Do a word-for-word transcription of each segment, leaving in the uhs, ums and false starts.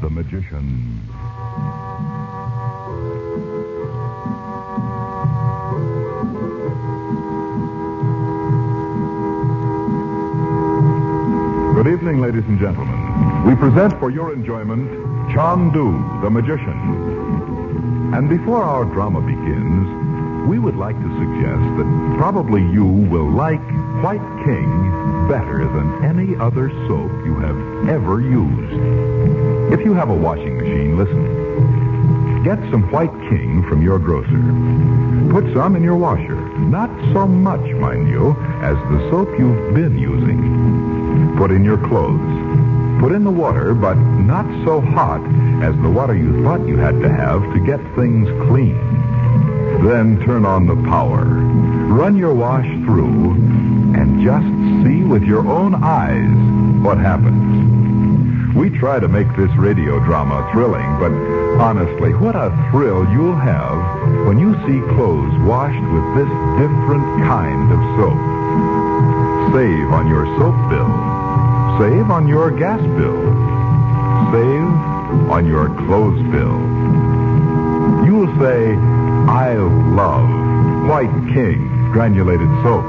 the Magician. Good evening, ladies and gentlemen. We present for your enjoyment Chandu, the Magician. And before our drama begins, we would like to suggest that probably you will like White King better than any other soap you have ever used. If you have a washing machine, listen. Get some White King from your grocer. Put some in your washer. Not so much, mind you, as the soap you've been using. Put in your clothes. Put in the water, but not so hot as the water you thought you had to have to get things clean. Then turn on the power. Run your wash through and just see with your own eyes what happens. We try to make this radio drama thrilling, but honestly, what a thrill you'll have when you see clothes washed with this different kind of soap. Save on your soap bill. Save on your gas bill. Save on your clothes bill. You'll say, I love White King granulated soap.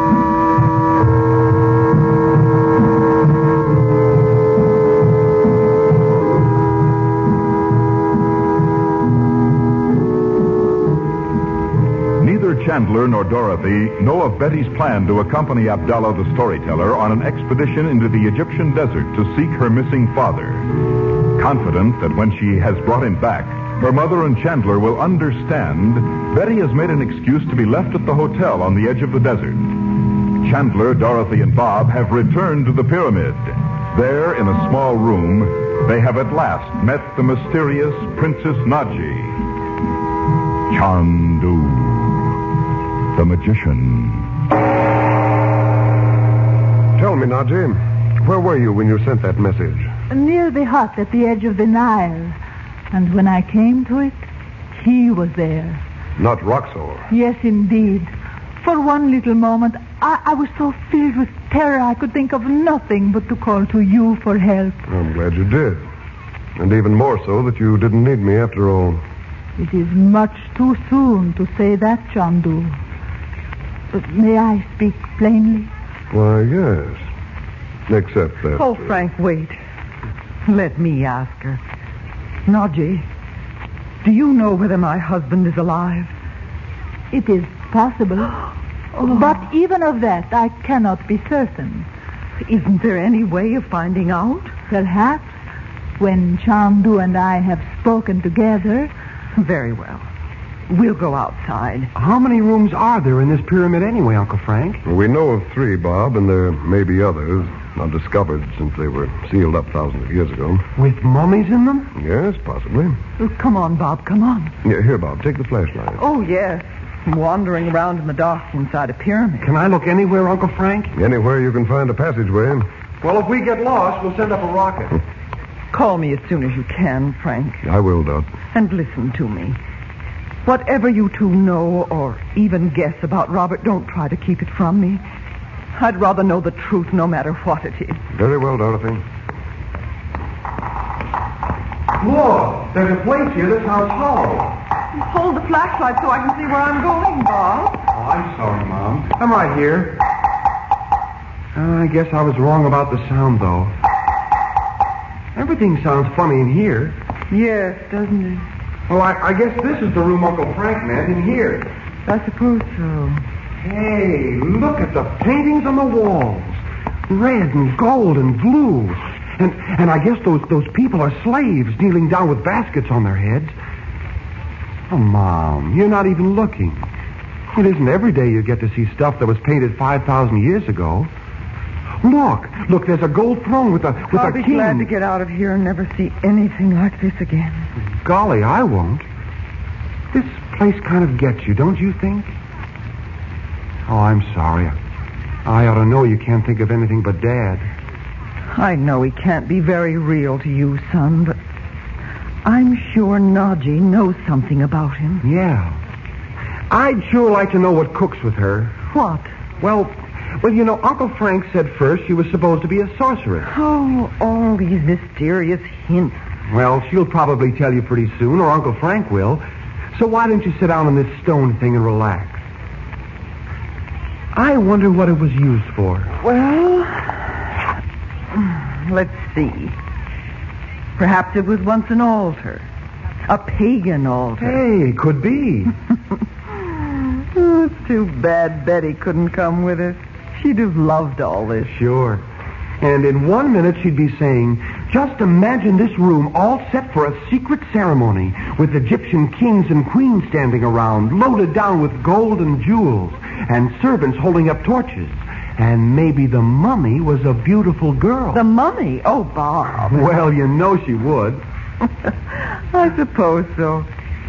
Neither Chandler nor Dorothy know of Betty's plan to accompany Abdallah the storyteller on an expedition into the Egyptian desert to seek her missing father. Confident that when she has brought him back, her mother and Chandler will understand, Betty has made an excuse to be left at the hotel on the edge of the desert. Chandler, Dorothy, and Bob have returned to the pyramid. There, in a small room, they have at last met the mysterious Princess Naji. Chandu, the Magician. Tell me, Naji, where were you when you sent that message? Near the hut at the edge of the Nile. And when I came to it, he was there. Not Roxor. Yes, indeed. For one little moment, I, I was so filled with terror I could think of nothing but to call to you for help. I'm glad you did. And even more so that you didn't need me after all. It is much too soon to say that, Chandu. But may I speak plainly? Why, yes. Except that... Oh, Frank, wait. Let me ask her. Naji, do you know whether my husband is alive? It is possible. Oh. But even of that, I cannot be certain. Isn't there any way of finding out? Perhaps when Chandu and I have spoken together. Very well. We'll go outside. How many rooms are there in this pyramid anyway, Uncle Frank? We know of three, Bob, and there may be others. Not discovered since they were sealed up thousands of years ago. With mummies in them? Yes, possibly. Oh, come on, Bob, come on. Yeah, here, Bob, take the flashlight. Oh, yes. Wandering around in the dark inside a pyramid. Can I look anywhere, Uncle Frank? Anywhere you can find a passageway. Well, if we get lost, we'll send up a rocket. Call me as soon as you can, Frank. I will, Dot. And listen to me. Whatever you two know or even guess about Robert, don't try to keep it from me. I'd rather know the truth no matter what it is. Very well, Dorothy. Look, there's a place here that sounds hollow. Hold the flashlight so I can see where I'm going, Bob. Oh, I'm sorry, Mom. I'm right here. Uh, I guess I was wrong about the sound, though. Everything sounds funny in here. Yes, doesn't it? Well, I, I guess this is the room Uncle Frank meant in here. I suppose so. Hey, look at the paintings on the walls. Red and gold and blue. And and I guess those, those people are slaves kneeling down with baskets on their heads. Oh, Mom, you're not even looking. It isn't every day you get to see stuff that was painted five thousand years ago. Look, look, there's a gold throne with a with I'll a be king. glad to get out of here and never see anything like this again. Golly, I won't. This place kind of gets you, don't you think? Oh, I'm sorry. I ought to know you can't think of anything but Dad. I know he can't be very real to you, son, but I'm sure Naji knows something about him. Yeah. I'd sure like to know what cooks with her. What? Well, well, you know, Uncle Frank said first she was supposed to be a sorceress. Oh, all these mysterious hints. Well, she'll probably tell you pretty soon, or Uncle Frank will. So why don't you sit down on this stone thing and relax? I wonder what it was used for. Well, let's see. Perhaps it was once an altar. A pagan altar. Hey, could be. Oh, it's too bad Betty couldn't come with us. She'd have loved all this. Sure. And in one minute she'd be saying, just imagine this room all set for a secret ceremony with Egyptian kings and queens standing around, loaded down with gold and jewels, and servants holding up torches. And maybe the mummy was a beautiful girl. The mummy? Oh, Bob. Well, you know she would. I suppose so.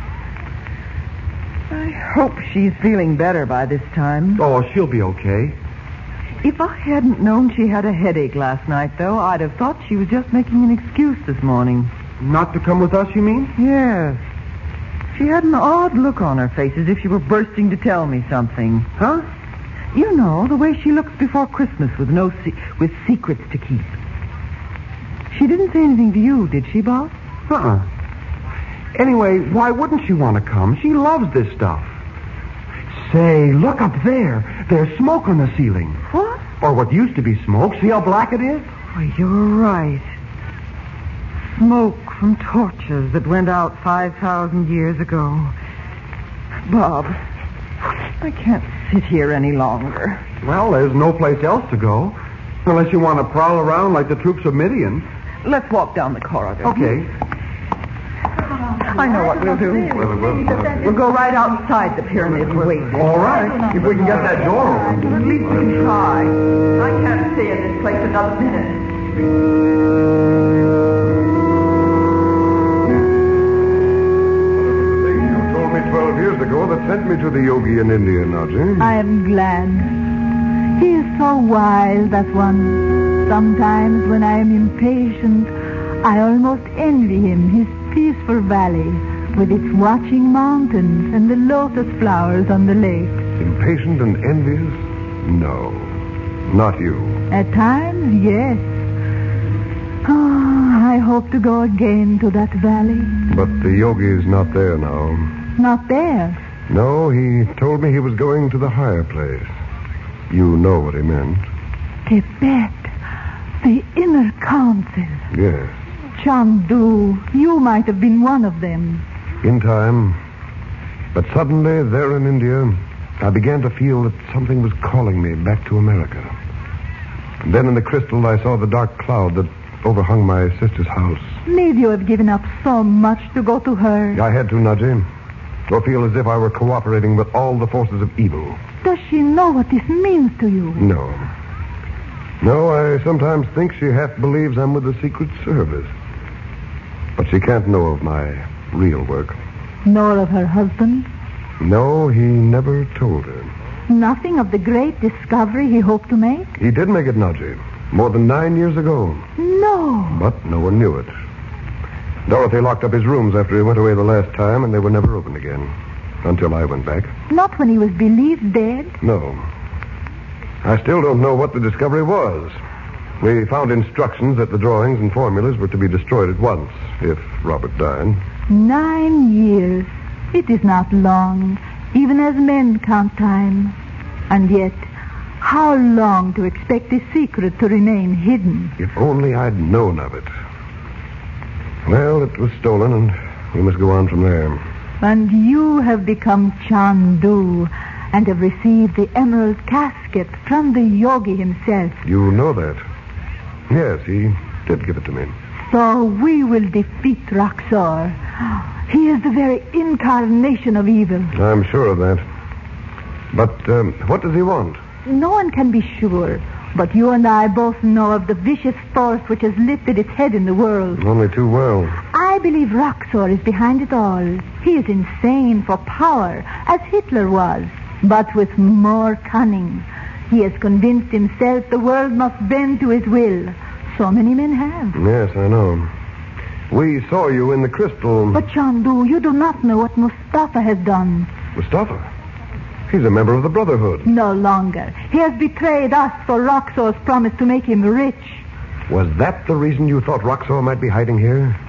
I hope she's feeling better by this time. Oh, she'll be okay. If I hadn't known she had a headache last night, though, I'd have thought she was just making an excuse this morning. Not to come with us, you mean? Yes. She had an odd look on her face, as if she were bursting to tell me something. Huh? You know, the way she looks before Christmas with no se- with secrets to keep. She didn't say anything to you, did she, Bob? Uh-uh. Anyway, why wouldn't she want to come? She loves this stuff. Say, look up there. There's smoke on the ceiling. What? Or what used to be smoke. See how black it is? Oh, you're right. Smoke from torches that went out five thousand years ago. Bob, I can't sit here any longer. Well, there's no place else to go. Unless you want to prowl around like the troops of Midian. Let's walk down the corridor. Okay. I know what we'll do. Well, well, We'll go right outside the pyramid and wait. all right. If we can get that door open. At least we can try. I can't stay in this place another minute. You told me twelve years ago that sent me to the yogi in India, Naji. I am glad. He is so wild, that one. Sometimes when I am impatient, I almost envy him, his peaceful valley, with its watching mountains and the lotus flowers on the lake. Impatient and envious? No. Not you. At times, yes. Oh, I hope to go again to that valley. But the yogi's not there now. Not there. No, he told me he was going to the higher place. You know what he meant. Tibet. The inner council. Yes. Chandu, you might have been one of them. In time. But suddenly, there in India, I began to feel that something was calling me back to America. And then in the crystal, I saw the dark cloud that overhung my sister's house. Need you have given up so much to go to her? I had to, Naji. Or feel as if I were cooperating with all the forces of evil. Does she know what this means to you? No. No, I sometimes think she half believes I'm with the Secret Service. But she can't know of my real work. Nor of her husband? No, he never told her. Nothing of the great discovery he hoped to make? He did make it, Naji. More than nine years ago. No. But no one knew it. Dorothy locked up his rooms after he went away the last time, and they were never opened again. Until I went back. Not when he was believed dead? No. I still don't know what the discovery was. We found instructions that the drawings and formulas were to be destroyed at once, if Robert died. Nine years. It is not long, even as men count time. And yet, how long to expect the secret to remain hidden? If only I'd known of it. Well, it was stolen, and we must go on from there. And you have become Chandu and have received the emerald casket from the yogi himself. You know that? Yes, he did give it to me. So we will defeat Roxor. He is the very incarnation of evil. I'm sure of that. But um, what does he want? No one can be sure, but you and I both know of the vicious force which has lifted its head in the world. Only too well. I believe Roxor is behind it all. He is insane for power, as Hitler was, but with more cunning. He has convinced himself the world must bend to his will. So many men have. Yes, I know. We saw you in the crystal. But, Chandu, you do not know what Mustafa has done. Mustafa? He's a member of the Brotherhood. No longer. He has betrayed us for Roxor's promise to make him rich. Was that the reason you thought Roxor might be hiding here?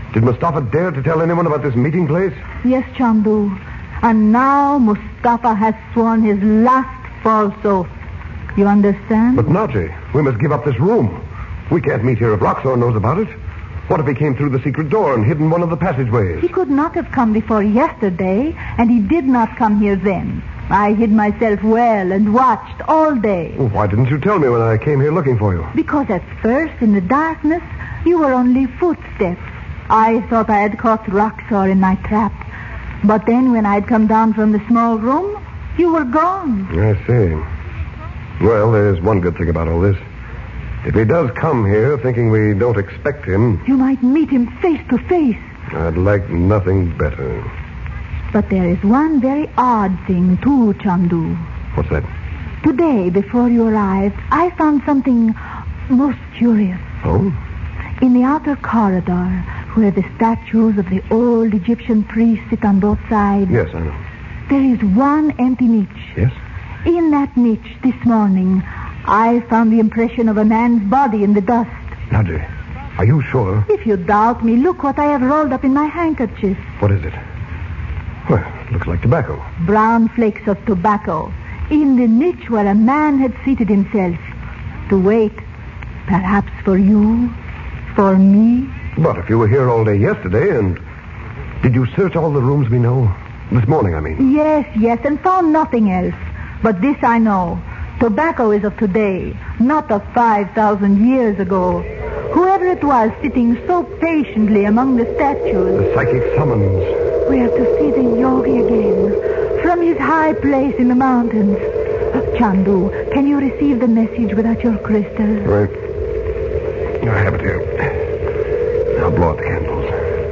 Did Mustafa dare to tell anyone about this meeting place? Yes, Chandu. And now Mustafa has sworn his last false oath. You understand? But Naji, we must give up this room. We can't meet here if Roxor knows about it. What if he came through the secret door and hid in one of the passageways? He could not have come before yesterday, and he did not come here then. I hid myself well and watched all day. Well, why didn't you tell me when I came here looking for you? Because at first, in the darkness, you were only footsteps. I thought I had caught Roxor in my trap. But then when I'd come down from the small room, you were gone. I see. Well, there's one good thing about all this. If he does come here thinking we don't expect him... You might meet him face to face. I'd like nothing better. But there is one very odd thing, too, Chandu. What's that? Today, before you arrived, I found something most curious. Oh? In the outer corridor, where the statues of the old Egyptian priests sit on both sides... Yes, I know. There is one empty niche. Yes? In that niche, this morning, I found the impression of a man's body in the dust. Naji, are you sure? If you doubt me, look what I have rolled up in my handkerchief. What is it? Well, it looks like tobacco. Brown flakes of tobacco. In the niche where a man had seated himself. To wait. Perhaps for you. For me. But if you were here all day yesterday and... Did you search all the rooms we know? This morning, I mean. Yes, yes, and found nothing else. But this I know. Tobacco is of today, not of five thousand years ago. Whoever it was sitting so patiently among the statues... The psychic summons. We are to see the yogi again, from his high place in the mountains. Chandu, can you receive the message without your crystal? Right. I have it here. Now blow out the candles.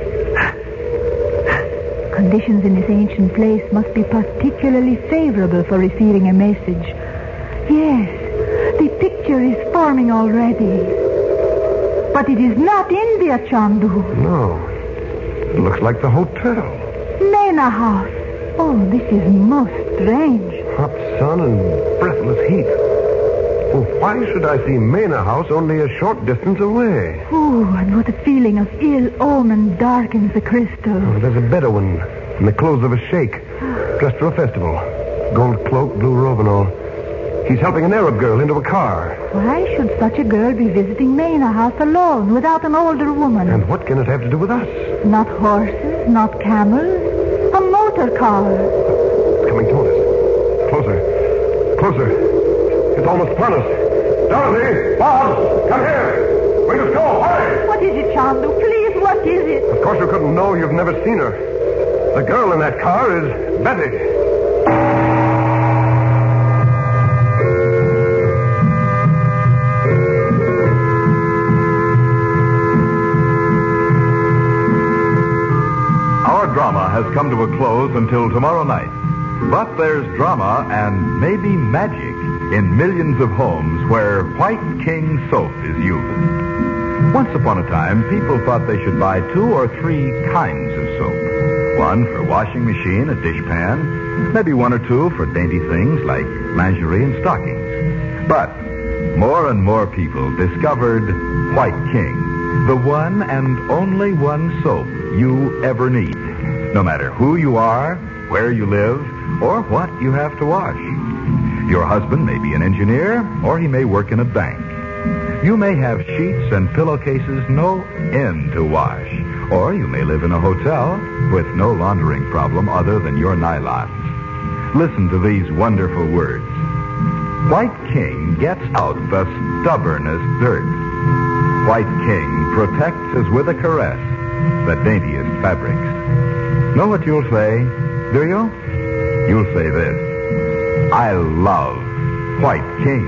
Conditions in this ancient place must be particularly favorable for receiving a message. Yes, the picture is forming already. But it is not India, Chandu. No. It looks like the hotel. Mena House. Oh, this is most strange. Hot sun and breathless heat. Well, why should I see Mena House only a short distance away? Oh, and what a feeling of ill omen darkens the crystal. Oh, there's a Bedouin in the clothes of a sheikh, dressed for a festival. Gold cloak, blue robe and all. He's helping an Arab girl into a car. Why should such a girl be visiting Mena House alone, without an older woman? And what can it have to do with us? Not horses, not camels. A motor car. It's coming toward us. Closer. Closer. It's almost upon us. Dorothy! Bob! Come here! We must go! Hurry! What is it, Chandu? Please, what is it? Of course you couldn't know. You've never seen her. The girl in that car is Betty. Our drama has come to a close until tomorrow night. But there's drama and maybe magic in millions of homes where White King soap is used. Once upon a time, people thought they should buy two or three kinds of soap. One for washing machine, a dishpan, maybe one or two for dainty things like lingerie and stockings. But more and more people discovered White King, the one and only one soap you ever need, no matter who you are, where you live, or what you have to wash. Your husband may be an engineer, or he may work in a bank. You may have sheets and pillowcases no end to wash, or you may live in a hotel with no laundering problem other than your nylons. Listen to these wonderful words. White King gets out the stubbornest dirt. White King protects as with a caress the daintiest fabrics. Know what you'll say, do you? You'll say this: I love White King.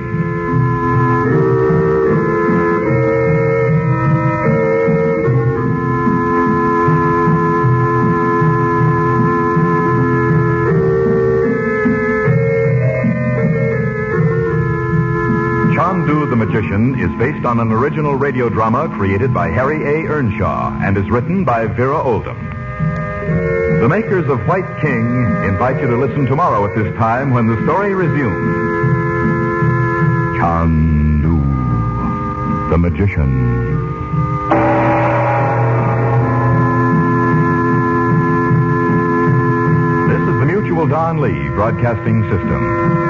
Chandu the Magician is based on an original radio drama created by Harry A. Earnshaw and is written by Vera Oldham. The makers of White King invite you to listen tomorrow at this time when the story resumes. Chandu the Magician. John Lee Broadcasting System.